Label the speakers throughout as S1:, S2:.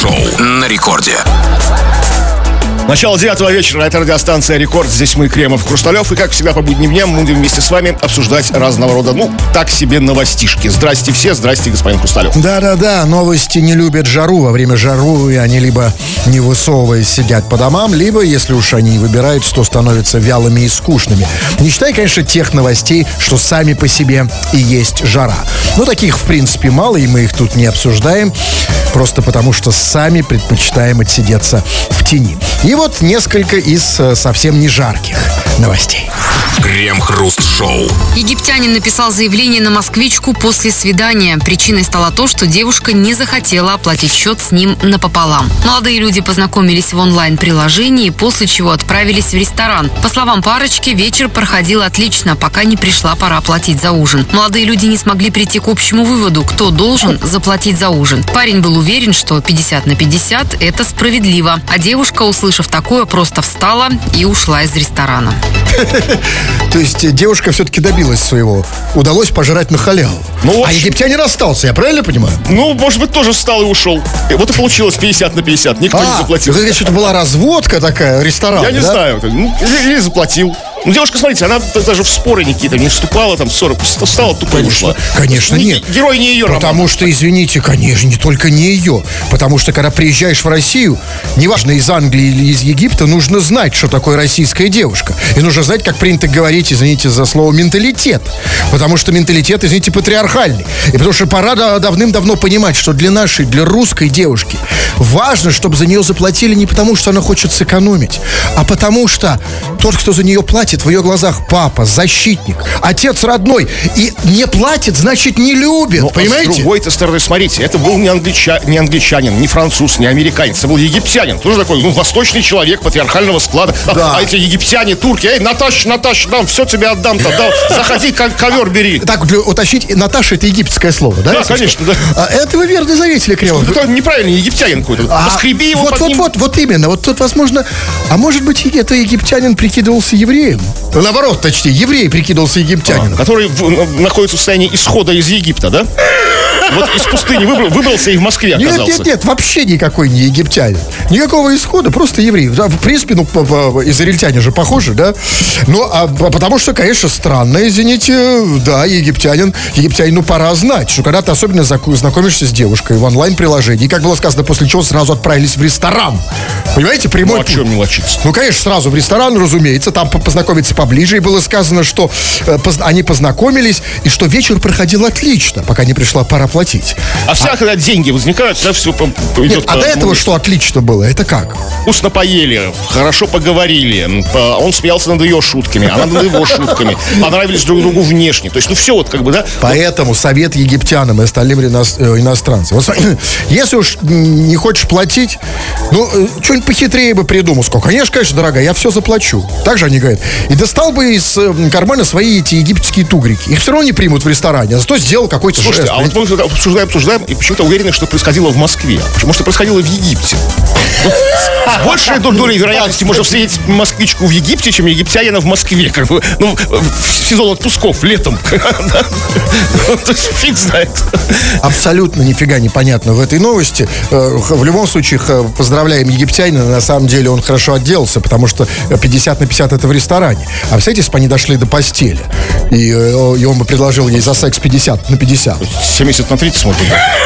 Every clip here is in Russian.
S1: Крем-хруст-шоу на рекорде.
S2: Начало 9 вечера, это радиостанция «Рекорд». Здесь мы, Кремов, Хрусталев. И, как всегда, по будним дням мы будем вместе с вами обсуждать разного рода, так себе новостишки. Здрасте все, здрасте, господин Хрусталев.
S3: Да-да-да, новости не любят жару. Во время жару они либо не высовываясь сидят по домам, либо, если уж они выбираются, то становятся вялыми и скучными. Не считай, конечно, тех новостей, что сами по себе и есть жара. Но таких, в принципе, мало, и мы их тут не обсуждаем. Просто потому, что сами предпочитаем отсидеться в тени. И вот несколько из совсем не жарких новостей.
S1: Крем-хруст-шоу.
S4: Египтянин написал заявление на москвичку после свидания. Причиной стало то, что девушка не захотела оплатить счет с ним напополам. Молодые люди познакомились в онлайн-приложении, после чего отправились в ресторан. По словам парочки, вечер проходил отлично, пока не пришла пора платить за ужин. Молодые люди не смогли прийти к общему выводу, кто должен заплатить за ужин. Парень был уверен, что 50/50 – это справедливо. А девушка, услышав такое, просто встала и ушла из ресторана.
S3: То есть девушка все-таки добилась своего. Удалось пожрать на халяву. А египтянин остался, я правильно понимаю?
S2: Может быть, тоже встал и ушел. И вот и получилось 50/50. Никто не заплатил.
S3: Это что-то была разводка такая, ресторан.
S2: Я не знаю. Или заплатил. Девушка, смотрите, она даже в споры никакие-то не вступала, там 40, встала, тупо ушла.
S3: Конечно, нет.
S2: Герой не ее романа.
S3: Потому что, извините, конечно, не только не ее. Потому что, когда приезжаешь в Россию, неважно, из Англии или из Египта, нужно знать, что такое российская девушка. И нужно знать, как принято говорить, извините за слово, менталитет. Потому что менталитет, извините, патриархальный. И потому что пора давным-давно понимать, что для русской девушки важно, чтобы за нее заплатили не потому, что она хочет сэкономить, а потому что тот, кто за нее платит, в ее глазах папа, защитник, отец родной. И не платит, значит, не любит. Понимаете?
S2: С другой стороны, смотрите, это был не англичанин, не француз, не американец. Это был египтянин. Тоже такой, восточный человек патриархального склада. Да. А эти египтяне, турки, Наташа, дам, все тебе отдам. Заходи, ковер бери.
S3: Так, уточнить, Наташа — это египетское слово, да?
S2: Да, конечно, да.
S3: Это вы верно заметили, Кремов.
S2: Это неправильный египтянин какой-то. Поскреби его под ним.
S3: Вот именно. Вот тут, возможно, а может быть, это египтянин прикидывался евреем? Наоборот, точнее, еврей прикидывался египтянином.
S2: Который находится в состоянии исхода из Египта, да? Вот из пустыни выбрался и в Москве оказался.
S3: Нет, вообще никакой не египтянин. Никакого исхода, просто еврей. Да, в принципе, израильтяне же похожи, да? Потому что, конечно, странно, извините, да, египтянину пора знать, что когда ты особенно знакомишься с девушкой в онлайн-приложении, как было сказано, после чего сразу отправились в ресторан. Понимаете, прямой путь.
S2: А чем мелочиться?
S3: Конечно, сразу в ресторан, разумеется, там познакомиться поближе, и было сказано, что они познакомились, и что вечер проходил отлично, пока не пришла пора платить.
S2: Когда деньги возникают, всегда все идет.
S3: До этого что отлично было? Это как?
S2: Вкусно поели, хорошо поговорили. Он смеялся над ее шутками, она над его шутками. Понравились друг другу внешне. То есть, все вот как бы, да?
S3: Поэтому совет египтянам и остальным иностранцам. Вот, если уж не хочешь платить, что-нибудь похитрее бы придумал. Конечно, дорогая, я все заплачу. Так же они говорят. И достал бы из кармана свои эти египетские тугрики. Их все равно не примут в ресторане, а зато сделал какой-то жест.
S2: Слушайте, а вот мы обсуждаем, и почему-то уверены, что происходило в Москве. Может, это происходило в Египте. С большей долей вероятности можно встретить москвичку в Египте, чем египтянина в Москве. В сезон отпусков, летом. То есть, фиг знает.
S3: Абсолютно нифига непонятно в этой новости. В любом случае, поздравляем египтянина. На самом деле он хорошо отделался, потому что 50/50 это в ресторане. А представляете, если бы они дошли до постели, и он бы предложил ей за секс 50/50.
S2: 70/30 смотрит.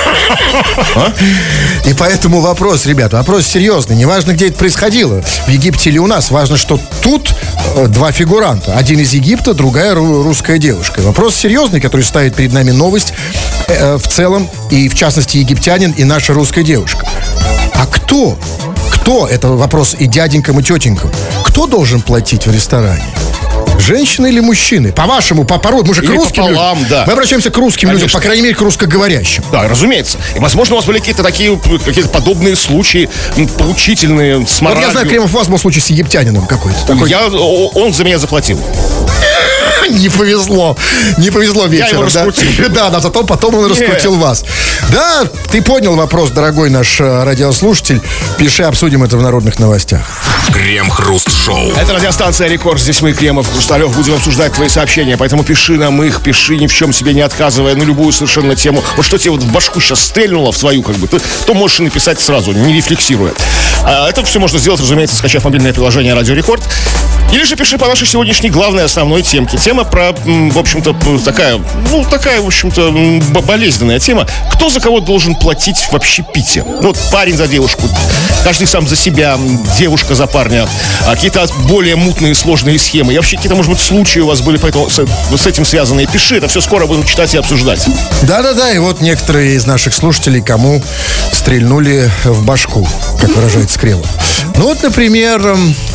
S3: И поэтому вопрос, ребята, вопрос серьезный. Неважно, где это происходило, в Египте или у нас. Важно, что тут два фигуранта. Один из Египта, другая русская девушка. Вопрос серьезный, который ставит перед нами новость в целом, и в частности египтянин, и наша русская девушка. А кто? Это вопрос и дяденькам, и тетенькам. Кто должен платить в ресторане? Женщины или мужчины? По-вашему, по породу, мы же к русским
S2: пополам,
S3: людям.
S2: Да.
S3: Мы обращаемся к русским людям, по крайней мере, к русскоговорящим.
S2: Да, разумеется. И, возможно, у вас были какие-то подобные случаи, поучительные, с моралью.
S3: Вот я знаю, Кремов, у вас был случай с египтянином какой-то.
S2: Он за меня заплатил.
S3: Не повезло. Не повезло вечером.
S2: его раскрутил.
S3: Да, зато потом он раскрутил вас. Да, ты понял вопрос, дорогой наш радиослушатель. Пиши, обсудим это в народных новостях.
S1: Крем-хруст-шоу.
S2: Это радиостанция «Рекорд». Здесь мы, Кремов, Хрусталев, будем обсуждать твои сообщения. Поэтому пиши нам их, пиши ни в чем себе не отказывая, на любую совершенно тему. Вот что тебе вот в башку сейчас стрельнуло в твою, как бы, то можешь и написать сразу, не рефлексируя. Это все можно сделать, разумеется, скачав мобильное приложение «Радио Рекорд». Или же пиши по нашей сегодняшней главной основной темке. Тема про, в общем-то, такая, в общем-то, болезненная тема. Кто за кого должен платить в общепите? Ну, вот парень за девушку, каждый сам за себя, девушка за парня. Какие-то более мутные, сложные схемы. И вообще какие-то, может быть, случаи у вас были поэтому с этим связанные. Пиши, это все скоро будем читать и обсуждать.
S3: Да-да-да, и вот некоторые из наших слушателей, кому стрельнули в башку, как выражается Кремов. Ну вот, например,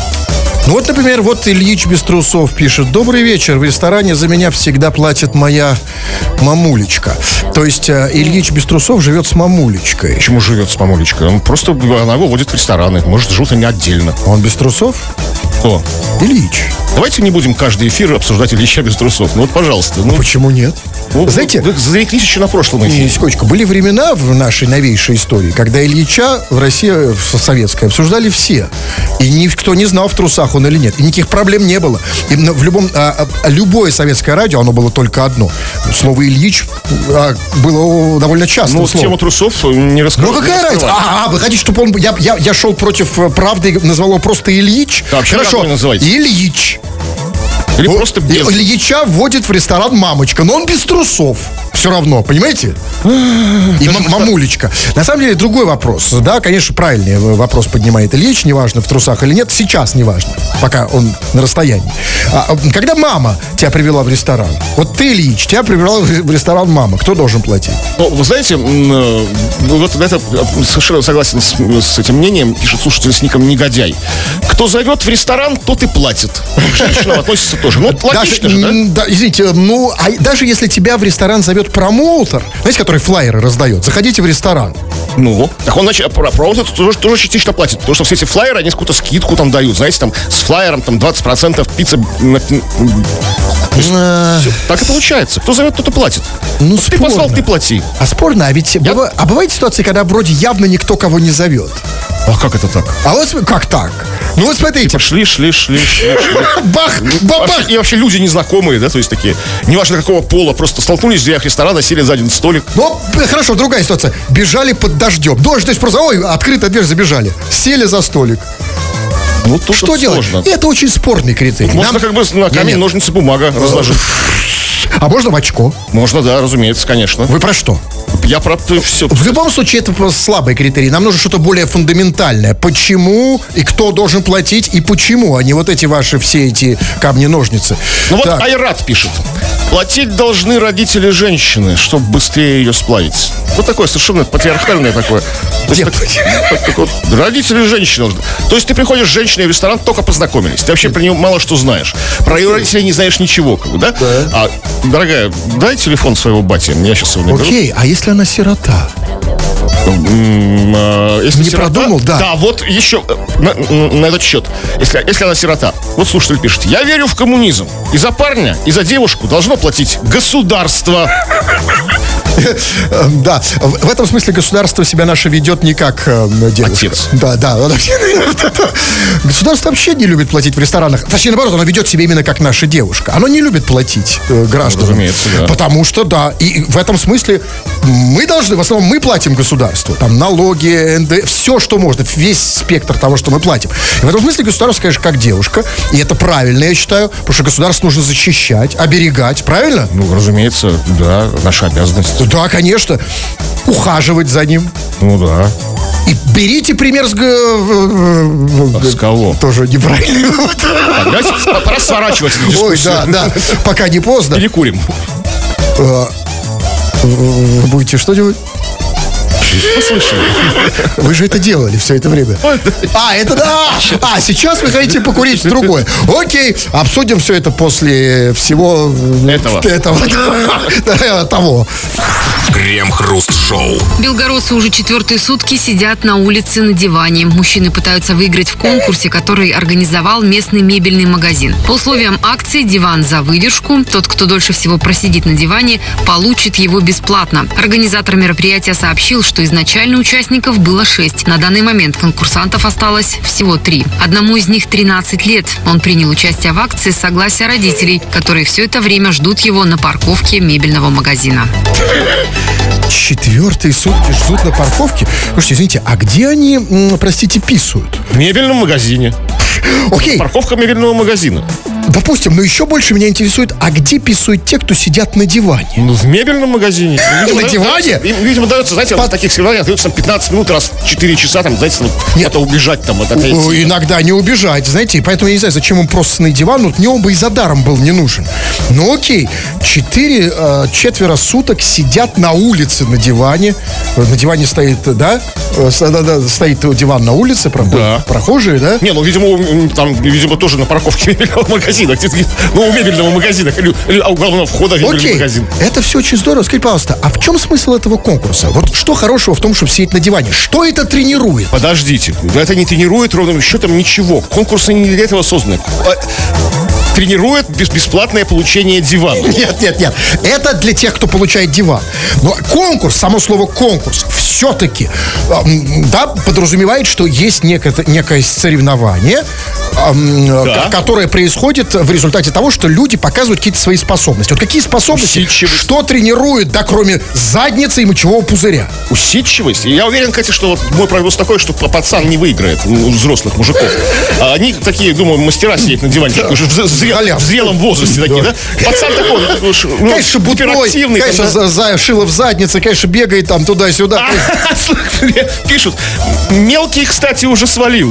S3: вот Ильич без трусов пишет: добрый вечер, в ресторане за меня всегда платит моя мамулечка. То есть Ильич без трусов живет с мамулечкой.
S2: Почему живет с мамулечкой? Она его водит в рестораны, может, живут они отдельно.
S3: Он без трусов?
S2: Кто?
S3: Ильич.
S2: Давайте не будем каждый эфир обсуждать Ильича без трусов. Ну вот, пожалуйста.
S3: Почему нет? Знаете,
S2: вы зареклись еще на прошлом эфире.
S3: Секундочку, были времена в нашей новейшей истории, когда Ильича в России, в советской, обсуждали все. И никто не знал, в трусах он или нет. И никаких проблем не было. И в любое советское радио, оно было только одно. Слово «Ильич» было довольно часто.
S2: Ну, тему трусов не раскрывал.
S3: Ну, какая разница? Вы хотите, чтобы он... Я шел против правды и назвал его просто Ильич?
S2: Хорошо,
S3: Ильич.
S2: Или просто без.
S3: Ильича вводит в ресторан мамочка, но он без трусов. Все равно, понимаете? И мамулечка. На самом деле, другой вопрос. Да, конечно, правильный вопрос поднимает Ильич. Неважно, в трусах или нет. Сейчас неважно, пока он на расстоянии. Когда мама тебя привела в ресторан, вот ты, Ильич, тебя привела в ресторан мама, кто должен платить?
S2: Ну, вы знаете, вот это совершенно согласен с этим мнением, пишет слушатель с ником «Негодяй». Кто зовет в ресторан, тот и платит. К женщинам относится тоже. Ну, логично же, да?
S3: Да, извините, даже если тебя в ресторан зовет промоутер, знаете, который флаеры раздает, заходите в ресторан.
S2: Ну, так он, промоутер тоже частично платит, потому что все эти флаеры, они какую-то скидку там дают, знаете, там с флаером там 20% пицца. Так и получается. Кто зовет, тот и платит.
S3: Ну,
S2: ты позвал, ты плати.
S3: А спорно, а ведь бывают ситуации, когда вроде явно никто кого не зовет.
S2: А как это так?
S3: А вот как так? Ну вот смотрите.
S2: Шли.
S3: Бах, бабах.
S2: И вообще люди незнакомые, да, то есть такие, неважно какого пола, просто столкнулись в дверях ресторана, сели за один столик.
S3: Ну, хорошо, другая ситуация. Бежали под дождем. Дождь, то есть просто, открытая дверь, забежали. Сели за столик.
S2: Ну, тут
S3: что делать?
S2: Сложно.
S3: Это очень спорный критерий.
S2: Можно как бы на камень, ножницы, бумага разложить.
S3: А можно в очко?
S2: Можно, да, разумеется, конечно.
S3: Вы про что?
S2: Я про все.
S3: В любом случае, это просто слабый критерий. Нам нужно что-то более фундаментальное. Почему и кто должен платить и почему, а не вот эти ваши все эти камни-ножницы.
S2: Ну вот Айрат пишет. Платить должны родители женщины, чтобы быстрее ее сплавить. Вот такое совершенно патриархальное такое. Родители женщины должны. То есть ты приходишь с женщиной в ресторан, только познакомились. Ты вообще про нее мало что знаешь. Про ее родителей не знаешь ничего, как бы, да? А, дорогая, дай телефон своего бати. Я сейчас его наберу.
S3: Окей, а если она сирота?
S2: Если
S3: не
S2: сирота,
S3: продумал, да.
S2: Да, вот еще на этот счет. Если она сирота. Вот слушатель пишет. Я верю в коммунизм. И за парня, и за девушку должно платить государство.
S3: Да, в этом смысле государство себя наше ведет не как девушка.
S2: Отец.
S3: Да. Государство вообще не любит платить в ресторанах. Точнее, наоборот, оно ведет себя именно как наша девушка. Оно не любит платить гражданам.
S2: Разумеется, да.
S3: Потому что, да, и в этом смысле мы должны, в основном мы платим государству. Там налоги, НД, все, что можно, весь спектр того, что мы платим. И в этом смысле государство, конечно, как девушка. И это правильно, я считаю, потому что государство нужно защищать, оберегать, правильно?
S2: Ну, разумеется, да, наша обязанность.
S3: Да, конечно. Ухаживать за ним.
S2: Ну да.
S3: И берите пример
S2: с кого?
S3: Тоже неправильно.
S2: Давайте пора сворачивать эту дискуссию.
S3: Ой, да. Пока не поздно.
S2: Перекурим.
S3: Вы будете что делать?
S2: Послушай.
S3: Вы же это делали все это время. Это да! Сейчас вы хотите покурить другое. Окей, обсудим все это после всего того.
S1: Крем-хруст-шоу.
S4: Белгородцы уже 4-е сутки сидят на улице на диване. Мужчины пытаются выиграть в конкурсе, который организовал местный мебельный магазин. По условиям акции «Диван за выдержку». Тот, кто дольше всего просидит на диване, получит его бесплатно. Организатор мероприятия сообщил, что изначально участников было 6. На данный момент конкурсантов осталось всего 3. Одному из них 13 лет. Он принял участие в акции с согласия родителей, которые все это время ждут его на парковке мебельного магазина.
S3: 4-е сутки ждут на парковке? Слушайте, извините, а где они, простите, писают?
S2: В мебельном магазине.
S3: Окей.
S2: Парковка мебельного магазина.
S3: Допустим, но еще больше меня интересует, а где писают те, кто сидят на диване?
S2: Ну, в мебельном магазине.
S3: На диване?
S2: Им, видимо, дается, знаете, в таких соревнованиях дается 15 минут, раз в 4 часа, там, знаете, это убежать там.
S3: Иногда не убежать, знаете, поэтому я не знаю, зачем им просто на диван, вот мне он бы и за даром был не нужен. Ну, окей, 4 суток сидят на улице на диване. На диване стоит, да? Стоит диван на улице, прохожие, да?
S2: Не, ну, видимо, тоже на парковке мебельного магазина. Ну, у мебельного магазина, или у главного входа в мебельный магазин.
S3: Это все очень здорово. Скажите, пожалуйста, а в чем смысл этого конкурса? Вот что хорошего в том, чтобы сидеть на диване? Что это тренирует?
S2: Подождите, это не тренирует ровным счетом ничего. Конкурсы не для этого созданы. Тренирует бесплатное получение дивана.
S3: Нет. Это для тех, кто получает диван. Но конкурс, само слово конкурс, все-таки, да, подразумевает, что есть некое соревнование, которое происходит в результате того, что люди показывают какие-то свои способности. Вот какие способности?
S2: Усидчивость.
S3: Что тренирует, да, кроме задницы и мочевого пузыря?
S2: Усидчивость. Я уверен, кстати, что вот мой прогноз такой, что пацан не выиграет у взрослых мужиков. Они такие, думаю, мастера сидеть на диванчике уже в зрелом возрасте такие, да? Пацан такой,
S3: конечно, будной, конечно, шило в заднице, конечно, бегает там туда-сюда.
S2: Пишут, мелкий, кстати, уже свалил.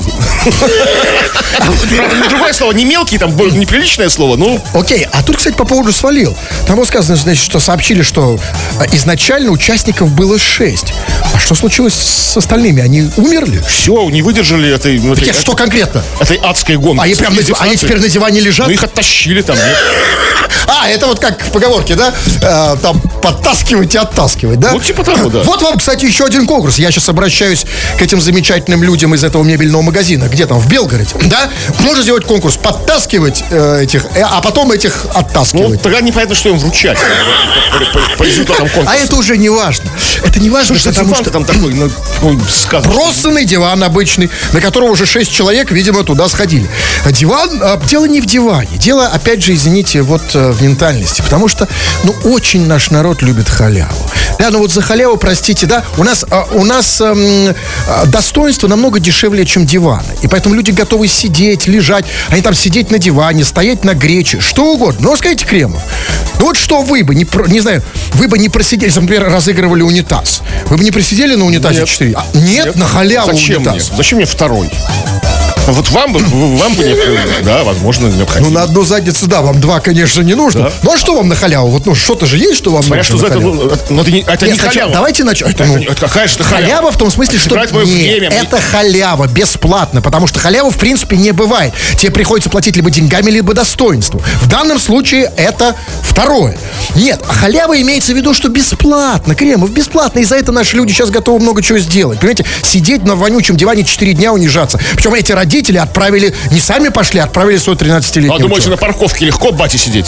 S2: Другое слово, не мелкий, там неприличное слово, ну.
S3: Окей, а тут, кстати, по поводу свалил. Там было сказано, значит, что сообщили, что изначально участников было 6. А что случилось с остальными? Они умерли?
S2: Все, не выдержали этой...
S3: Что конкретно?
S2: Этой адской гонки.
S3: Они теперь на диване лежат?
S2: Ну, их оттащили там, нет?
S3: Это вот как в поговорке, да? Там подтаскивать и оттаскивать, да?
S2: Ну, типа того, да.
S3: Вот вам, кстати, еще один конкурс. Я сейчас обращаюсь к этим замечательным людям из этого мебельного магазина. Где там? В Белгороде, да? Можно сделать конкурс подтаскивать этих, а потом этих оттаскивать.
S2: Ну, тогда непонятно, что им вручать по результатам конкурса.
S3: А это уже не важно. Это не важно, потому что
S2: там такой,
S3: россанный диван обычный, на которого уже 6 человек, видимо, туда сходили. Диван, дело не в диване. Дело, опять же, извините, вот в ментальности. Потому что, очень наш народ любит халяву. Да, вот за халяву, простите, да, у нас достоинство намного дешевле, чем диваны. И поэтому люди готовы сидеть, лежать, они там сидеть на диване, стоять на грече, что угодно. Ну, скажите, Кремов, вот что вы бы, не знаю, вы бы не просидели, например, разыгрывали унитаз. Вы бы не просидели на унитазе 4? Нет, на халяву унитаз.
S2: Зачем мне второй? Вот вам бы не... Да, возможно, необходимо.
S3: На одну задницу, да, вам 2, конечно, не нужно. Да. Ну, а что вам на халяву? Вот, что-то же есть, что вам нужно
S2: что
S3: на
S2: халяву? Это не халява.
S3: Давайте начнем.
S2: Это какая же халява?
S3: Халява в том смысле, что... это халява, бесплатно. Потому что халявы, в принципе, не бывает. Тебе приходится платить либо деньгами, либо достоинством. В данном случае это второе. Нет, халява имеется в виду, что бесплатно. Кремов, бесплатно. И за это наши люди сейчас готовы много чего сделать. Понимаете, сидеть на вонючем диване 4 дня, унижаться. Причем эти родители отправили, не сами пошли, отправили свой 13-летний.
S2: А думаете, на парковке легко бате сидеть?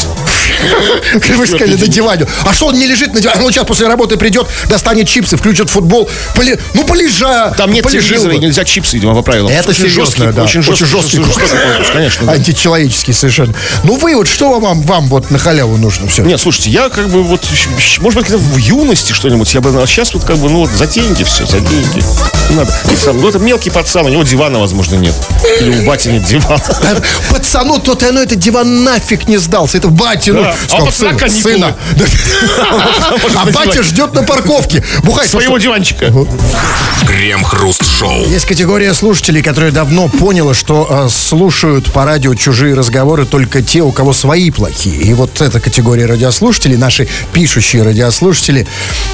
S3: Вы сказали, на диване. А что он не лежит на диване? Он сейчас после работы придет, достанет чипсы, включит футбол. Полежа.
S2: Там нет телевизора, и нельзя чипсы, видимо, по правилам.
S3: Это серьезно, да. Очень жесткий конкурс, конечно. Античеловеческий совершенно. Вы вот что вам вот на халяву нужно все?
S2: Нет, слушайте, я может быть, в юности что-нибудь, я бы сейчас за деньги все, за деньги. Надо. Это мелкий пацан, у него дивана, возможно, нет. Или у бати нет дивана.
S3: Пацану этот диван нафиг не сдался. Это бате, сына. А батя ждет на парковке. Бухай
S2: своего диванчика.
S1: Крем-хруст-шоу.
S3: Есть категория слушателей, которые давно поняла, что слушают по радио чужие разговоры только те, у кого свои плохие. И вот эта категория радиослушателей, наши пишущие радиослушатели,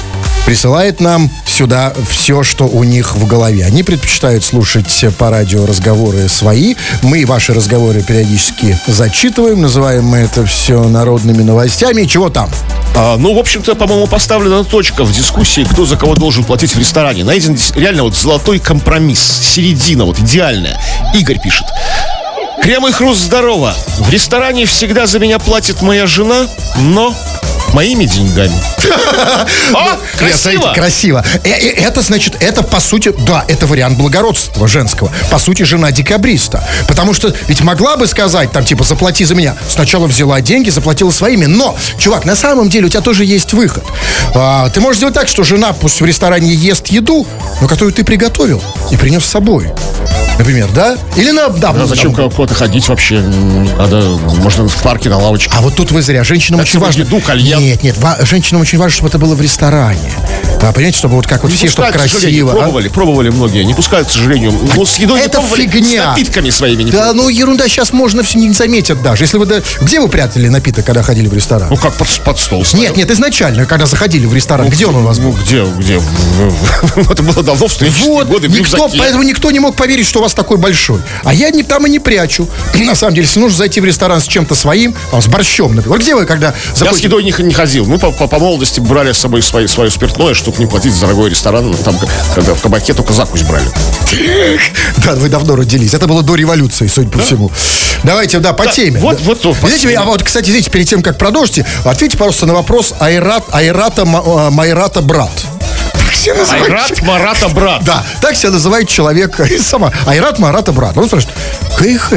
S3: присылает нам сюда все, что у них в голове. Они предпочитают слушать по радио разговоры свои. Мы ваши разговоры периодически зачитываем. Называем мы это все народными новостями. И чего там?
S2: В общем-то, по-моему, поставлена точка в дискуссии, кто за кого должен платить в ресторане. Найден реально вот золотой компромисс, середина вот идеальная. Игорь пишет. Крем и хруст, здорово. В ресторане всегда за меня платит моя жена, но моими деньгами. Красиво!
S3: Красиво. Это, значит, это по сути, да, это вариант благородства женского. По сути, жена декабриста. Потому что ведь могла бы сказать, там, типа, заплати за меня. Сначала взяла деньги, заплатила своими. Но, чувак, на самом деле у тебя тоже есть выход. Ты можешь сделать так, что жена пусть в ресторане ест еду, но которую ты приготовил и принес с собой. Например, да? Или
S2: зачем куда-то ходить вообще? Надо, можно в парке, на лавочке.
S3: А вот тут вы зря. Женщинам очень важно.
S2: Еду, кальян.
S3: Нет, женщинам очень важно, чтобы это было в ресторане. Понимаете, чтобы вот как вот все, чтобы красиво.
S2: Пробовали многие. Не пускают, к сожалению. Но с едой
S3: это
S2: не пробовали,
S3: фигня.
S2: С напитками своими не
S3: пробовали. Да, ну ерунда, сейчас можно все не заметят даже. Если вы где вы прятали напиток, когда ходили в ресторан?
S2: Ну как под стол ставил.
S3: Нет, изначально, когда заходили в ресторан, где он у вас был?
S2: Где? Это было давно, в студенческие годы, в рюкзаке.
S3: Поэтому никто не мог поверить, что у вас такой большой. А я там и не прячу. На самом деле, если нужно зайти в ресторан с чем-то своим, с борщом, например. Где вы, когда заходите?
S2: Я с едой не ходил. Мы по молодости брали с собой свое спиртное, чтобы не платить за дорогой ресторан. Там, когда в кабаке только закусь брали.
S3: Да, вы давно родились. Это было до революции, судя по всему. Давайте, по теме. Вот, кстати, видите, перед тем, как продолжите, ответьте, пожалуйста, на вопрос Айрата Майрата брат.
S2: Айрат Марата брат.
S3: Да, так себя называет человек сама. Айрат Марата брат. Он спрашивает, КХ.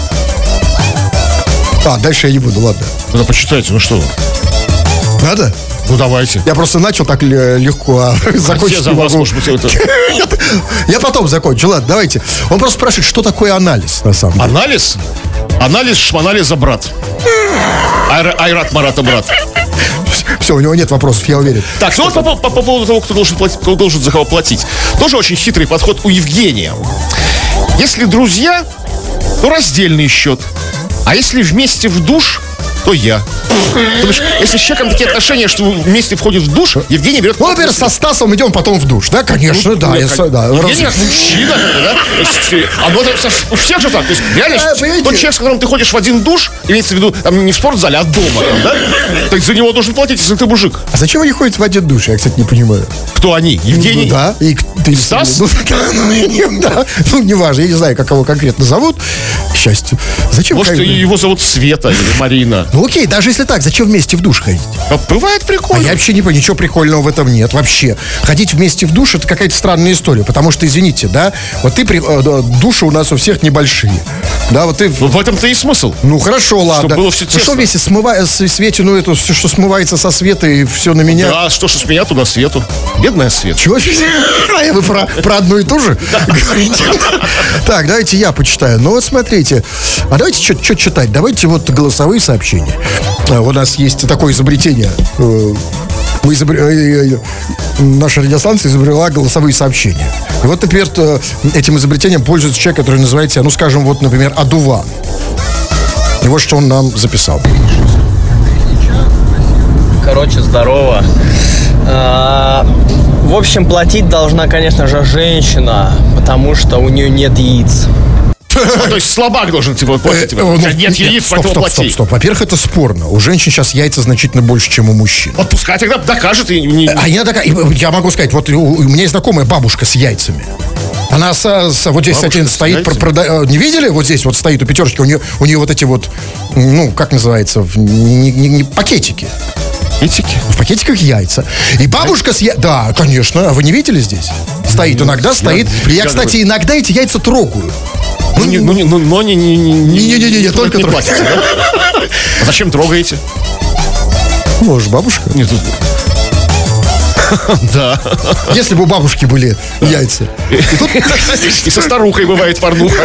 S3: Дальше я не буду, ладно.
S2: Ну, почитайте, ну что вы.
S3: Надо?
S2: Ну, давайте.
S3: Я просто начал так легко, а закончить не могу. Я потом закончу, ладно, давайте. Он просто спрашивает, что такое анализ, на самом деле.
S2: Анализ? Анализ шманализа брат. Айрат Марата брат.
S3: Все, у него нет вопросов, я уверен.
S2: Так, ну вот по поводу того, кто должен за кого платить. Тоже очень хитрый подход у Евгения. Если друзья, то раздельный счет. А если вместе в душ, то я. То бишь, если с человеком такие отношения, что вместе входит в душ, Евгений берет...
S3: Ну, например, со Стасом идем потом в душ, да? Конечно, да.
S2: Евгений как мужчина, да? У всех же так. То есть, реально, тот человек, с которым ты ходишь в один душ, имеется в виду, там, не в спортзале, а дома, да? Так за него должен платить, если ты мужик.
S3: А зачем они ходят в один душ? Я, кстати, не понимаю.
S2: Кто они? Евгений?
S3: Да. И ты,
S2: Стас?
S3: Да. Ну, неважно, я не знаю, как его конкретно зовут. К счастью. Зачем?
S2: Может, его зовут Света или Марина.
S3: Ну, окей, даже если так, зачем вместе в душ ходить?
S2: Бывает прикольно.
S3: А я вообще не понимаю, ничего прикольного в этом нет вообще. Ходить вместе в душ — это какая-то странная история. Потому что, извините, да, вот души у нас у всех небольшие. Да, вот ты...
S2: В этом-то и смысл.
S3: Ну, хорошо, ладно.
S2: Чтобы было все тесно.
S3: Ну, что вместе Светину эту, все, что смывается со Света и все на меня.
S2: Да, что с меня, туда Свету. Бедная Света.
S3: Чего? А вы про одну и ту же говорите? Так, давайте я почитаю. Ну, вот смотрите. А давайте что читать? Давайте вот голосовые сообщения. У нас есть такое изобретение. Наша радиостанция изобрела голосовые сообщения. И вот, например, этим изобретением пользуется человек, который называется, ну, скажем, вот, например, Адуван. И вот что он нам записал.
S5: Короче, здорово. В общем, платить должна, конечно же, женщина, потому что у нее нет яиц.
S2: То есть слабак должен типа платить. Нет яиц, поэтому плати.
S3: Стоп. Во-первых, это спорно. У женщин сейчас яйца значительно больше, чем у мужчин.
S2: Вот пускай тогда докажет.
S3: Я могу сказать, вот у меня есть знакомая бабушка с яйцами. Она вот здесь, кстати, стоит, не видели? Вот здесь вот стоит у пятерочки, у нее вот эти вот, ну, как называется, не пакетики.
S2: Пакетики?
S3: В пакетиках яйца. И бабушка Да, конечно. А вы не видели здесь? Стоит, иногда стоит. Я, кстати, иногда эти яйца трогаю.
S2: Но
S3: не только
S2: трогайте. А зачем трогаете?
S3: Может, бабушка?
S2: Нет, да.
S3: Если бы у бабушки были яйца.
S2: И со старухой бывает порнуха.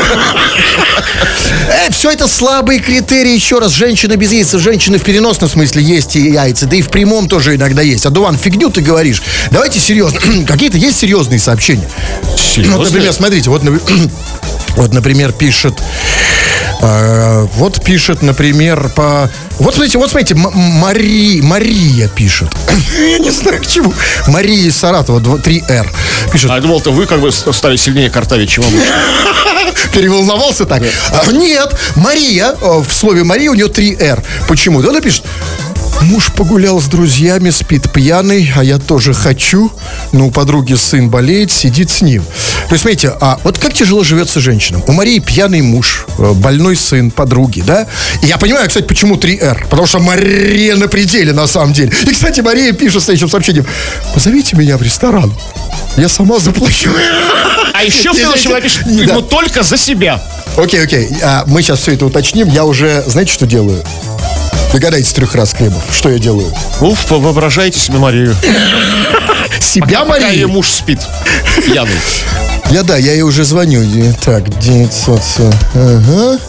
S3: Все это слабые критерии. Еще раз, женщина без яиц. Женщины в переносном смысле есть и яйца. Да и в прямом тоже иногда есть. Адуван, фигню ты говоришь. Давайте серьезно. Какие-то есть серьезные сообщения? Вот, например, смотрите. Вот, например, пишет Вот пишет, например, Вот смотрите, Мария пишет. Я не знаю, к чему. Мария из Саратова, 3R. Пишет.
S2: Я думал, вы как бы стали сильнее картавить, чем обычно.
S3: Переволновался так? Нет, Мария, в слове Мария у нее 3R. Почему? Она пишет: муж погулял с друзьями, спит пьяный, а я тоже хочу, но у подруги сын болеет, сидит с ним. То есть, смотрите, вот как тяжело живется женщинам. У Марии пьяный муж, больной сын, подруги, да? И я понимаю, кстати, почему 3R. Потому что Мария на пределе, на самом деле. И, кстати, Мария пишет следующим сообщением: позовите меня в ресторан, я сама заплачу.
S2: А еще в следующем напишет: ну только за себя.
S3: Окей. Мы сейчас все это уточним. Я уже, знаете, что делаю? Догадайтесь 3 раз, Кремов. Что я делаю?
S2: Воображайте себе Марию.
S3: Себя, Марию?
S2: Пока ее муж спит пьяный.
S3: Я ей уже звоню. Так, 900. Ага.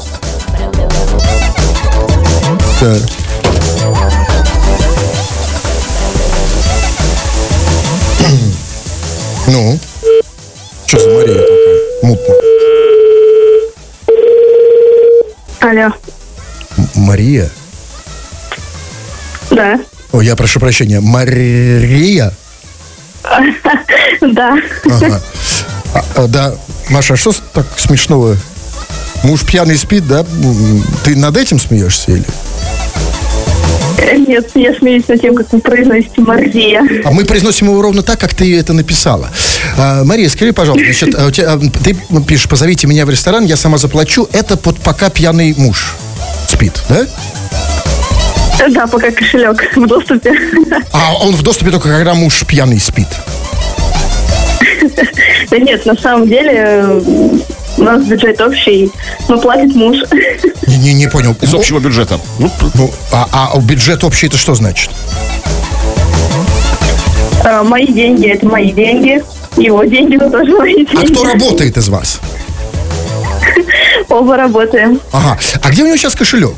S3: Так. Ну? Что за Мария такая? Мутная.
S6: Алло.
S3: Мария?
S6: Да.
S3: Ой, я прошу прощения. Мария?
S6: Да.
S3: Ага. Да, Маша, а что так смешного? Муж пьяный спит, да? Ты над этим смеешься или?
S6: Нет, я смеюсь над тем, как вы произносите Мария.
S3: А мы произносим его ровно так, как ты это написала. Мария, скажи, пожалуйста, значит, ты пишешь: позовите меня в ресторан, я сама заплачу. Это пока пьяный муж спит, да?
S6: Да, пока кошелек в доступе.
S3: А он в доступе только когда муж пьяный спит?
S6: Да нет, на самом деле у нас бюджет общий, но платит муж.
S3: Не понял.
S2: Из общего бюджета.
S3: А бюджет общий это что значит?
S6: Мои деньги — это мои деньги. Его деньги — это тоже мои деньги.
S3: А кто работает из вас?
S6: Оба работаем.
S3: Ага. А где у него сейчас кошелек?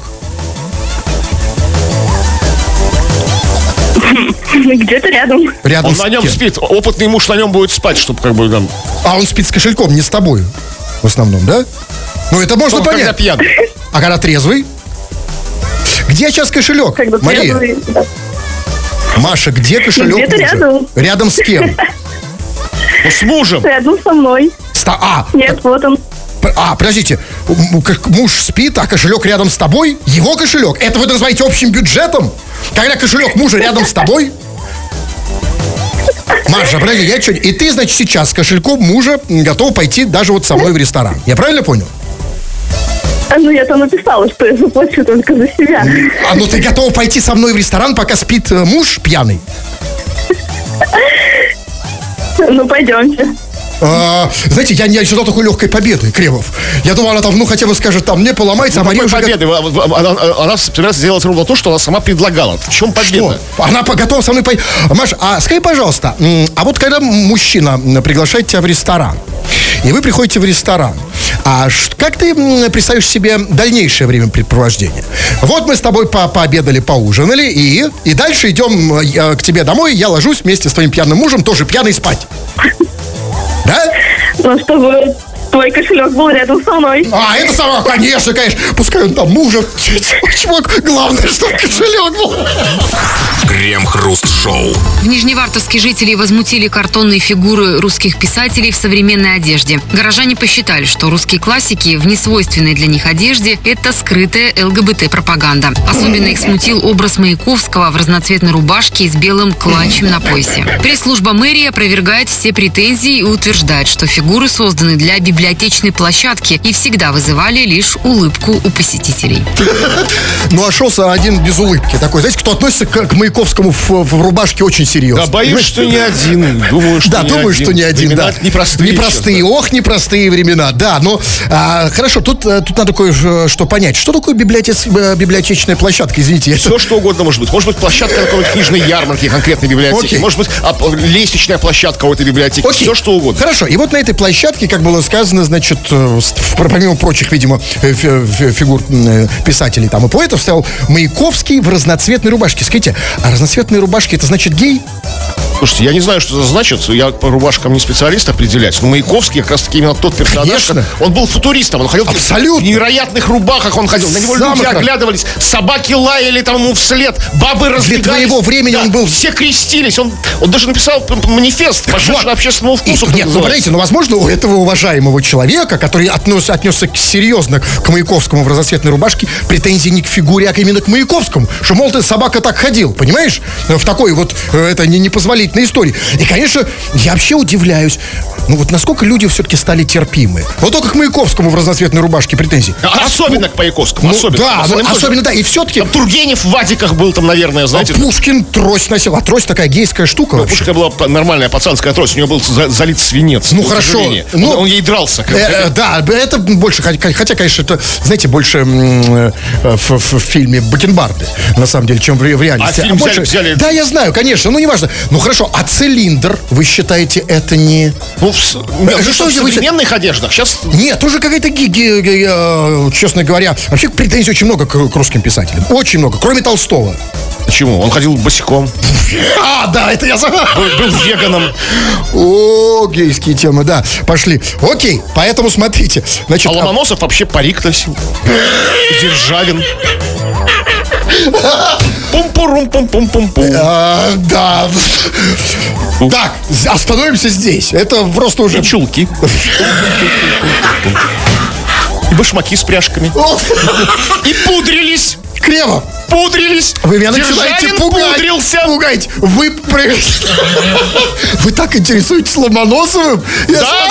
S6: Где-то рядом.
S3: Рядом
S2: Он на нем спит. Опытный муж на нем будет спать, чтобы как бы там...
S3: А он спит с кошельком, не с тобой. В основном, да? Ну, это можно понять.
S2: Когда пьяный.
S3: А когда трезвый? Где сейчас кошелек?
S6: Когда
S3: Мария.
S6: трезвый, да.
S3: Маша, где кошелек?
S6: Где-то
S3: мужа?
S6: рядом.
S3: Рядом с кем?
S2: Ну, с мужем.
S6: Рядом со мной. Нет, вот он.
S3: Подождите, как муж спит, а кошелек рядом с тобой? Его кошелек? Это вы называете общим бюджетом? Когда кошелек мужа рядом с тобой? Маша, подожди, и ты, значит, сейчас с кошельком мужа готова пойти даже вот со мной в ресторан. Я правильно понял?
S6: Ну, я там написала, что я заплачу только за себя.
S3: Ну ты готова пойти со мной в ресторан, пока спит муж пьяный?
S6: Ну, пойдемте.
S3: Знаете, я не ожидал такой легкой победы, Кремов. Я думал, она там, хотя бы скажет, там, мне поломается, а Мария уже...
S2: Победы. Она собирается сделать ровно то, что она сама предлагала. В чем победа?
S3: Что? Она готова со мной пойти. Маша, скажи, пожалуйста, а вот когда мужчина приглашает тебя в ресторан, и вы приходите в ресторан, как ты представишь себе дальнейшее времяпрепровождение? Вот мы с тобой пообедали, поужинали, и дальше идем к тебе домой, я ложусь вместе с твоим пьяным мужем, тоже пьяный, спать. Да?
S6: Ну, чтобы твой кошелек был рядом со мной.
S3: Это самое, конечно. Пускай он там мужа. Чувак, главное, чтобы кошелек был.
S1: Крем-хруст-шоу.
S4: В Нижневартовске жители возмутили картонные фигуры русских писателей в современной одежде. Горожане посчитали, что русские классики в несвойственной для них одежде – это скрытая ЛГБТ-пропаганда. Особенно их смутил образ Маяковского в разноцветной рубашке и с белым клатчем на поясе. Пресс-служба мэрии опровергает все претензии и утверждает, что фигуры созданы для библиотечной площадки и всегда вызывали лишь улыбку у посетителей.
S3: Ну, нашелся один без улыбки. Такой, знаете, кто относится к Маяковскому в рубашке очень серьезно.
S2: Да, боюсь, что не один. Думаю, что не один.
S3: Да.
S2: Непростые.
S3: Непростые времена. Да, но хорошо, тут надо кое-что понять. Что такое библиотечная площадка? Извините.
S2: Все, что угодно может быть. Может быть, площадка какой-нибудь книжной ярмарки конкретной библиотеки.
S3: Окей.
S2: Может быть, лестничная площадка у этой библиотеки.
S3: Окей.
S2: Все, что угодно.
S3: Хорошо. И вот на этой площадке, как было сказано, значит, помимо прочих, видимо, фигур писателей там и поэтов, стоял Маяковский в разноцветной рубашке. Скажите, а разноцветные рубашки — это значит гей?
S2: Слушайте, я не знаю, что это значит. Я по рубашкам не специалист определять. Но Маяковский как раз-таки именно тот персонаж.
S3: Конечно.
S2: Он был футуристом. Он ходил
S3: Абсолютно.
S2: в невероятных рубахах. Он ходил. На него люди
S3: Самых раз.
S2: оглядывались. Собаки лаяли там ему вслед. Бабы разбегались.
S3: твоего времени он был-
S2: Все крестились. Он даже написал манифест пошедший общественному вкусу.
S3: Нет, ну, подождите, возможно, у этого уважаемого человека, который отнесся серьезно к Маяковскому в разноцветной рубашке, претензии не к фигуре, а именно к Маяковскому. Что, мол, ты собака так ходил, понимаешь? В такой вот, это непозволительной истории. И, конечно, я вообще удивляюсь, ну вот насколько люди все-таки стали терпимы. Вот только к Маяковскому в разноцветной рубашке претензии.
S2: Особенно к Маяковскому.
S3: Ну,
S2: особенно.
S3: да,
S2: Остальным тоже.
S3: особенно, да. И все-таки
S2: Там Тургенев в ватиках был там, наверное, знаете.
S3: Пушкин трость носил. А трость такая гейская штука
S2: У
S3: вообще.
S2: Пушкина была нормальная пацанская трость. У него был залит свинец.
S3: Ну,
S2: на
S3: хорошо.
S2: утяжеление.
S3: Ну,
S2: он ей дрался.
S3: Да, это больше, хотя, конечно, это, знаете, больше в фильме Бакенбарды, на самом деле, чем в реальности.
S2: А фильм
S3: больше...
S2: взяли-
S3: Да, я знаю, конечно, ну, неважно. Ну, хорошо, а цилиндр, вы считаете, это не...
S2: Ну,
S3: что
S2: в
S3: вы-
S2: современных одеждах. Сейчас
S3: Нет, тоже какая-то, честно говоря, вообще претензий очень много к русским писателям. Очень много, кроме Толстого.
S2: почему? Он ходил босиком.
S3: А, да, это я забыл.
S2: Был веганом.
S3: О, гейские темы, да, пошли. Окей, поэтому смотрите. Значит,
S2: А Ломоносов вообще парик носил. Державин. Пум-пурум, пум-пум-пум-пум.
S3: да. Так, остановимся здесь. Это просто уже...
S2: И чулки. И башмаки с пряжками. И пудрились.
S3: Криво.
S2: Пудрились.
S3: Вы меня начинаете
S2: Державин
S3: пугать.
S2: пудрился.
S3: Пугать. Вы так интересуетесь Ломоносовым? Я
S2: Да?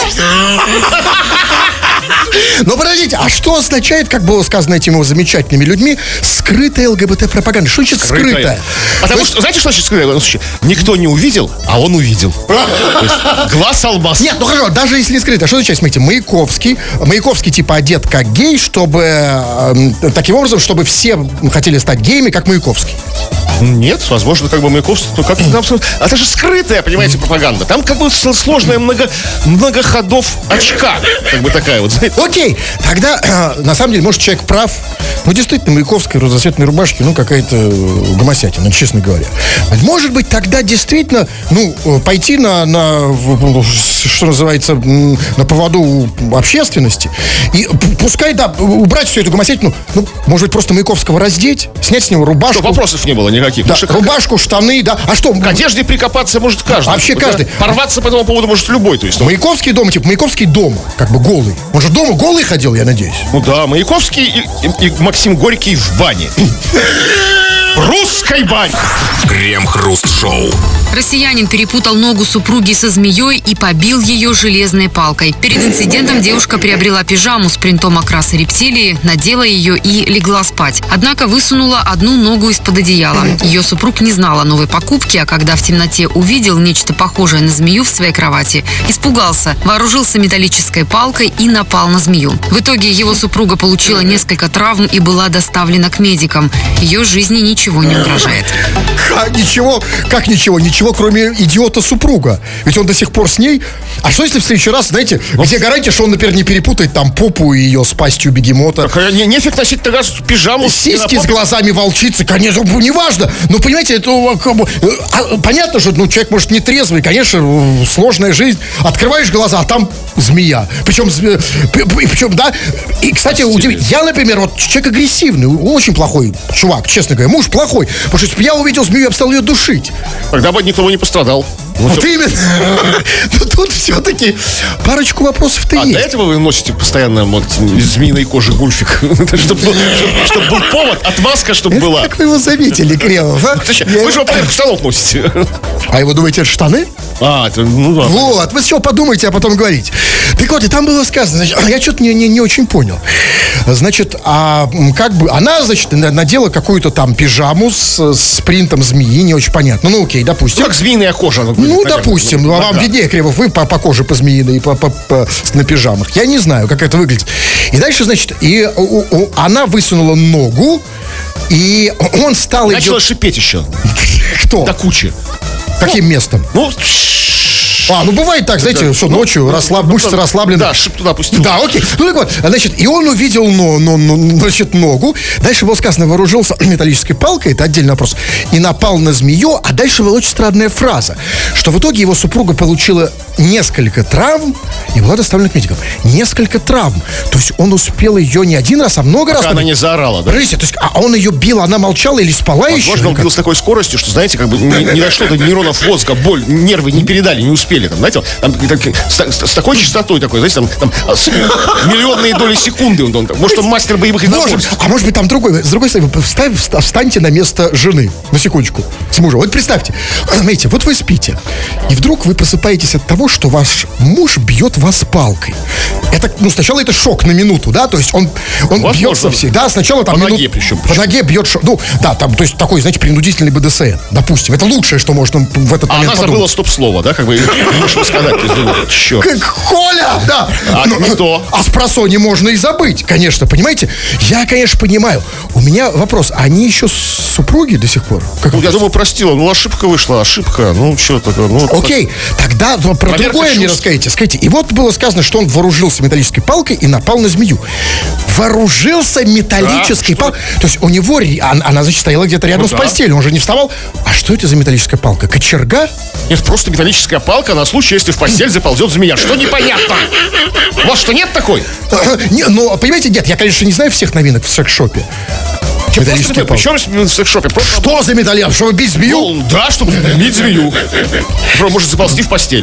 S3: Но подождите, а что означает, как было сказано этими его замечательными людьми, скрытая ЛГБТ-пропаганда? Что значит скрытая?
S2: Потому что, знаете, что значит скрытая? В данном случае, никто не увидел, а он увидел. То есть глаз алмаз.
S3: Нет, ну хорошо, даже если не скрытая, что означает, смотрите, Маяковский типа одет как гей, чтобы таким образом, чтобы все хотели стать геями, как Маяковский.
S2: Нет, возможно, как бы Маяковский, ну как-то абсолютно... А это же скрытая, понимаете, пропаганда. Там как бы сложная много ходов очка. Как бы такая вот, знаете.
S3: Окей, тогда, на самом деле, может, человек прав. Ну, действительно, Маяковской разноцветной рубашки, ну, какая-то гомосятина, честно говоря. Может быть, тогда действительно, ну, пойти что называется, на поводу у общественности. И пускай, да, убрать всю эту гомосятину, ну, может быть, просто Маяковского раздеть, снять с него рубашку.
S2: Что, вопросов не было никаких.
S3: Да,
S2: Потому что
S3: рубашку, штаны, да. А что?
S2: к одежде прикопаться может каждый.
S3: Вообще
S2: Вот,
S3: каждый.
S2: да, порваться по этому поводу может любой. То есть,
S3: Маяковский дома, типа, Маяковский дома, как бы голый. Он же дома голый ходил, я надеюсь.
S2: ну да, Маяковский и Максим Горький в бане. В русской бане.
S1: Крем-хруст-шоу.
S4: Россиянин перепутал ногу супруги со змеей и побил ее железной палкой. Перед инцидентом девушка приобрела пижаму с принтом окраса рептилии, надела ее и легла спать. Однако высунула одну ногу из-под одеяла. Ее супруг не знал о новой покупке, а когда в темноте увидел нечто похожее на змею в своей кровати, испугался, вооружился металлической палкой и напал на змею. В итоге его супруга получила несколько травм и была доставлена к медикам. Ее жизни ничего не угрожает.
S3: Ничего, кроме идиота супруга. Ведь он до сих пор с ней. А что если в следующий раз, знаете, где гарантия, что он, например, не перепутает там попу ее с пастью бегемота?
S2: Нефиг носить тогда пижаму.
S3: Сиськи с глазами волчицы, конечно, неважно. Но, понимаете, это как бы, понятно, что человек, может, не трезвый, конечно, сложная жизнь. Открываешь глаза, а там змея. Причем, да, и, кстати, я, например, вот человек агрессивный, очень плохой чувак, честно говоря, муж плохой. Потому что если бы я увидел змею, я бы стал ее душить.
S2: Тогда бы никто бы не пострадал.
S3: Вот именно. Но тут все-таки парочку вопросов-то
S2: А
S3: есть.
S2: для этого вы носите постоянно из змеиной кожи гульфик. Чтобы был повод, отмазка, чтобы была.
S3: Как вы его заметили, Кремов, а?
S2: Вы же его поверх штанов носите.
S3: А вы думаете, это штаны?
S2: Ну да.
S3: Вот, вы все подумайте, а потом говорите. Так вот, и там было сказано, значит, я что-то не очень понял. Значит, как бы, она, значит, надела какую-то там пижаму с принтом змеи, не очень понятно. Ну, окей, допустим.
S2: Как змеиная кожа.
S3: Ну, допустим, вам виднее, Кремов, вы по коже по змеиной, на пижамах. Я не знаю, как это выглядит. И дальше, значит, она высунула ногу, и он стал
S2: Начала шипеть еще.
S3: Кто?
S2: До кучи.
S3: Каким местом?
S2: Ну,
S3: Ну бывает так, знаете, что ночью мышцы расслаблены.
S2: Да, шип туда пустил.
S3: Да, окей. Ну так вот, значит, и он увидел значит, ногу. Дальше было сказано, вооружился металлической палкой, это отдельный вопрос, и напал на змею, а дальше была очень странная фраза, что в итоге его супруга получила несколько травм и была доставлена к медикам. Несколько травм. То есть он успел ее не один раз, а много раз.
S2: Она не заорала, да?
S3: Подождите, то есть, а он ее бил, она молчала или спала еще?
S2: Возможно, он бил с такой скоростью, что, знаете, как бы не дошло до нейронов мозга, боль, нервы не передали, не успели. Там, знаете, с такой частотой такой, знаете, там миллионные доли секунды. Может, он мастер боевых единоборств.
S3: А может быть, там с другой стороны, встаньте на место жены, на секундочку, с мужем. Вот представьте, знаете, вот вы спите, и вдруг вы просыпаетесь от того, что ваш муж бьет вас палкой. Это, сначала это шок на минуту, да, то есть он бьется всегда, сначала там
S2: по ноге причем.
S3: По ноге бьет, там, то есть такой, знаете, принудительный БДСМ, допустим. Это лучшее, что можно в этот момент
S2: подумать. Она забыла стоп-слово, да, как бы, не можешь сказать, черт.
S3: Коля, да.
S2: Кто?
S3: А спросонья можно и забыть, конечно, понимаете? Я, конечно, понимаю. У меня вопрос, они еще супруги до сих пор?
S2: Я думаю, простила, ошибка вышла, ошибка, что такое,
S3: Окей, тогда про другое мне расскажите. Скажите, и вот было сказано, что он вооружился металлической палкой и напал на змею. Вооружился металлической палкой. То есть у него, она, значит, стояла где-то рядом с постелью, он же не вставал. А что это за металлическая палка? Кочерга?
S2: Нет, просто металлическая палка на случай, если в постель заползет змея. Что непонятно? У вас что, нет такой?
S3: Понимаете, нет, я, конечно, не знаю всех новинок в секс-шопе. Металлические палки.
S2: Причем в секс-шопе?
S3: Что за металлическая? Чтобы бить змею?
S2: Да, чтобы бить змею. Может заползти в постель.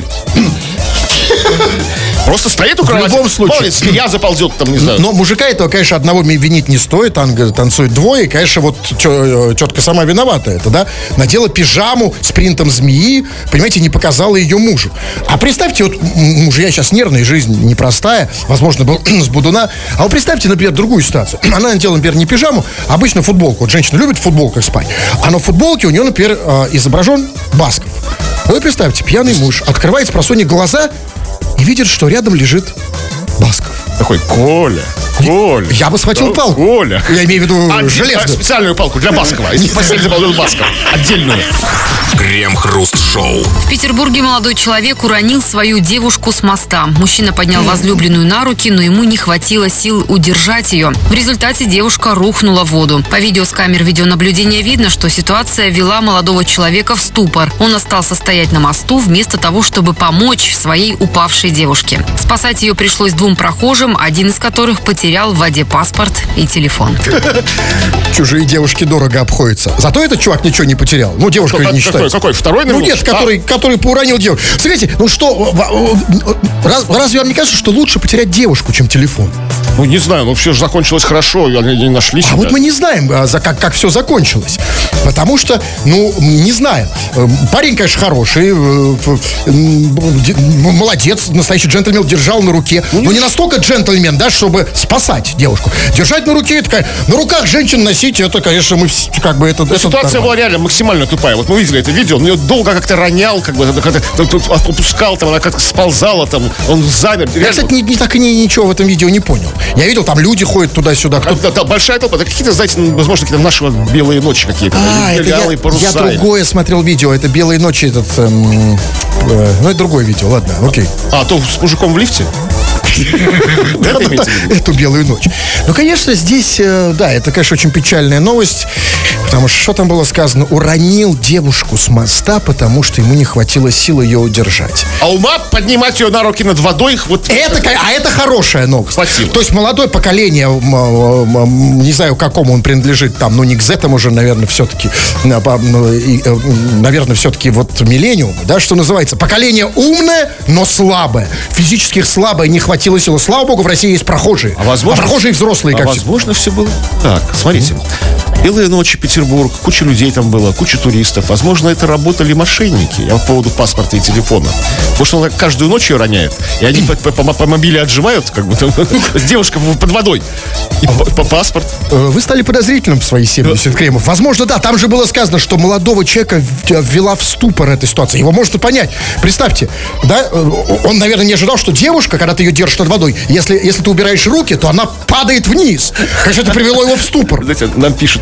S2: Просто стоит у кровати.
S3: В любом случае.
S2: Змея заползет, там, не знаю.
S3: Но мужика этого, конечно, одного винить не стоит. Танцует двое. И, конечно, вот тетка сама виновата это, да? Надела пижаму с принтом змеи. Понимаете, не показала ее мужу. А представьте, вот мужья сейчас нервная, жизнь непростая. Возможно, был с будуна. А вот представьте, например, другую ситуацию. Она надела, например, не пижаму, а обычную футболку. Вот женщина любит в футболках спать. А на футболке у нее, например, изображен Басков. Вы представьте, пьяный муж открывает с просонья глаза и видит, что рядом лежит Басков.
S2: Такой, Коля.
S3: Я бы схватил палку.
S2: Коля.
S3: Я имею в виду железную.
S2: Специальную палку для Баскова. Из постели заползет Басков. Отдельную.
S1: Крем-хруст-шоу.
S4: В Петербурге молодой человек уронил свою девушку с моста. Мужчина поднял возлюбленную на руки, но ему не хватило сил удержать ее. В результате девушка рухнула в воду. По видео с камер видеонаблюдения видно, что ситуация ввела молодого человека в ступор. Он остался стоять на мосту вместо того, чтобы помочь своей упавшей девушке. Спасать ее пришлось двум прохожим, один из которых потерял в воде паспорт и телефон.
S3: Чужие девушки дорого обходятся. Зато этот чувак ничего не потерял. Девушка не считается.
S2: Какой? Второй, наверное?
S3: Нет, который поуронил девушку. Смотрите, разве вам не кажется, что лучше потерять девушку, чем телефон?
S2: Не знаю, все же закончилось хорошо, они не нашлись.
S3: А вот мы не знаем, как все закончилось. Потому что, не знаю. Парень, конечно, хороший, молодец, настоящий джентльмен, держал на руке. Но не настолько джентльмен, да, чтобы спасать девушку. Держать на руке, на руках женщин носить, это, конечно, мы как бы это...
S2: Ситуация была реально максимально тупая. Вот мы видели это видео, он ее долго как-то ронял, как бы опускал, там, она как-то сползала, там, он замер.
S3: Я, кстати, ничего в этом видео не понял. Я видел, там люди ходят туда-сюда.
S2: Большая толпа. Это какие-то, знаете, возможно, какие-то наши белые ночи какие-то.
S3: Я другое смотрел видео. Это белые ночи, это другое видео, ладно, окей.
S2: То с мужиком в лифте?
S3: Эту белую ночь. Конечно, здесь, да, это, конечно, очень печальная новость. Потому что там было сказано? Уронил девушку с моста, потому что ему не хватило сил ее удержать.
S2: А ума поднимать ее на руки над водой?
S3: Это хорошая новость.
S2: Спасибо.
S3: То есть молодое поколение, не знаю, к какому он принадлежит, не к Z уже, наверное, все-таки, вот миллениум, да, что называется. Поколение умное, но слабое. Физически слабое, не хватило сил. Слава богу, в России есть прохожие. Прохожие взрослые, как все.
S2: Возможно, все было так. Смотрите. Белые ночи, Петербург, куча людей там было, куча туристов. Возможно, это работали мошенники. Я по поводу паспорта и телефона. Потому что он каждую ночь ее роняет. И они по мобиле отжимают, как бы там, девушка под водой. И по паспорт.
S3: Вы стали подозрительным в свои 70 кремов. Возможно, да. Там же было сказано, что молодого человека ввела в ступор эта ситуация. Его можно понять. Представьте, да, он, наверное, не ожидал, что девушка, когда ты ее держишь над водой, если ты убираешь руки, то она падает вниз. Конечно, это привело его в ступор.
S2: Знаете, нам пишут,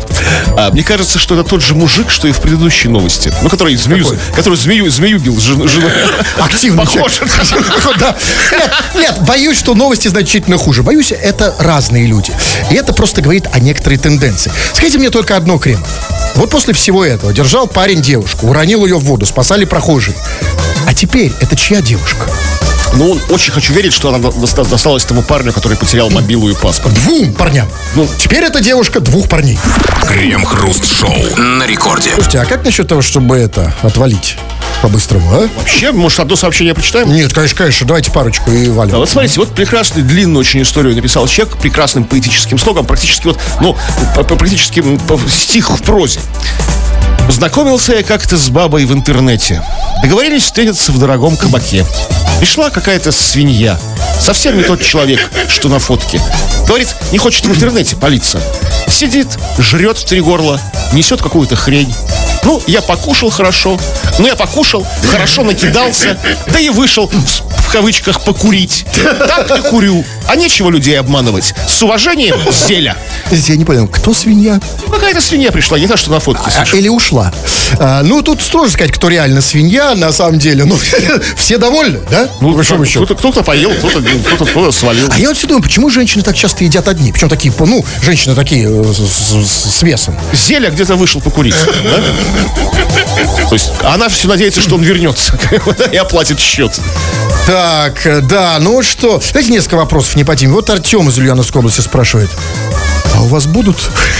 S2: Мне кажется, что это тот же мужик, что и в предыдущей новости. Ну, который змею бил жену.
S3: Активно.
S2: Похож.
S3: Да. Нет, боюсь, что новости значительно хуже. Боюсь, это разные люди. И это просто говорит о некоторой тенденции. Скажите мне только одно, Кремов. Вот после всего этого держал парень девушку, уронил ее в воду, спасали прохожие. А теперь это чья девушка?
S2: Ну, очень хочу верить, что она досталась тому парню, который потерял мобилу и паспорт.
S3: 2 парням. Ну, теперь это девушка 2 парней.
S1: Крем-хруст-шоу на рекорде.
S3: Слушайте, а как насчет того, чтобы это отвалить по-быстрому, а?
S2: Вообще, может, одно сообщение почитаем?
S3: Нет, конечно, давайте парочку и валим.
S2: Да, вот смотрите, вот прекрасную, длинную очень историю написал человек прекрасным поэтическим слогом, практически практически стих в прозе. Познакомился я как-то с бабой в интернете. Договорились встретиться в дорогом кабаке. Пришла какая-то свинья. Совсем не тот человек, что на фотке. Говорит, не хочет в интернете палиться. Сидит, жрет в 3 горла, несет какую-то хрень. Ну, я покушал хорошо. Хорошо накидался. Да и вышел, в кавычках, покурить. Так и курю. А нечего людей обманывать. С уважением, Зеля.
S3: Я не понял, кто свинья?
S2: Какая-то свинья пришла, не та, что на фотке.
S3: Или ушла. Ну, тут сложно сказать, кто реально свинья, на самом деле. Ну, все довольны, да?
S2: Ну, кто-то поел, кто-то свалил.
S3: А я вот все думаю, почему женщины так часто едят одни? Причем такие, женщины такие с весом.
S2: Зеля где-то вышел покурить, да? То есть она все надеется, что он вернется и оплатит счет.
S3: Так, да, ну вот что. Давайте несколько вопросов не по теме. Вот Артем из Ульяновской области спрашивает. А у вас будут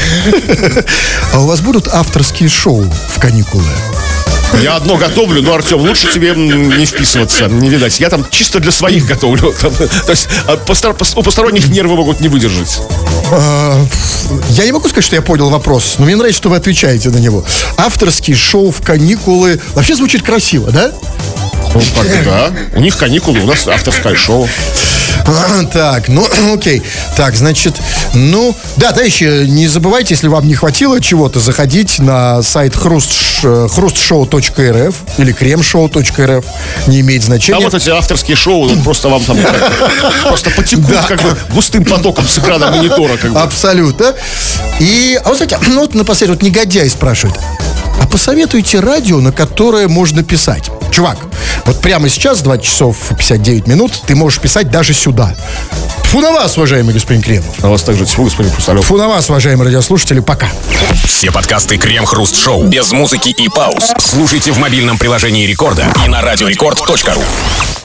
S3: авторские шоу в каникулы?
S2: Я одно готовлю, но, Артем, лучше тебе не вписываться, не видать. Я там чисто для своих готовлю. То есть у посторонних нервы могут не выдержать.
S3: Я не могу сказать, что я понял вопрос, но мне нравится, что вы отвечаете на него. Авторские шоу в каникулы. Вообще звучит красиво, да?
S2: Да, у них каникулы, у нас авторское шоу.
S3: Так, ну, окей. Так, значит, да, товарищи, не забывайте, если вам не хватило чего-то, заходить на сайт хрустшоу.рф или кремшоу.рф, не имеет значения.
S2: А вот эти авторские шоу, просто вам там просто потекут как бы густым потоком с экрана монитора.
S3: Абсолютно. И, вот, кстати, напоследок, негодяй спрашивает. А посоветуйте радио, на которое можно писать. Чувак, вот прямо сейчас, 20 часов 59 минут, ты можешь писать даже сюда. Фу на вас, уважаемый господин Кремов.
S2: На вас также тьфу, господин Хрусталев.
S3: Фу на вас, уважаемые радиослушатели, пока.
S1: Все подкасты Крем-хруст-шоу без музыки и пауз слушайте в мобильном приложении Рекорда и на радиорекорд.ру.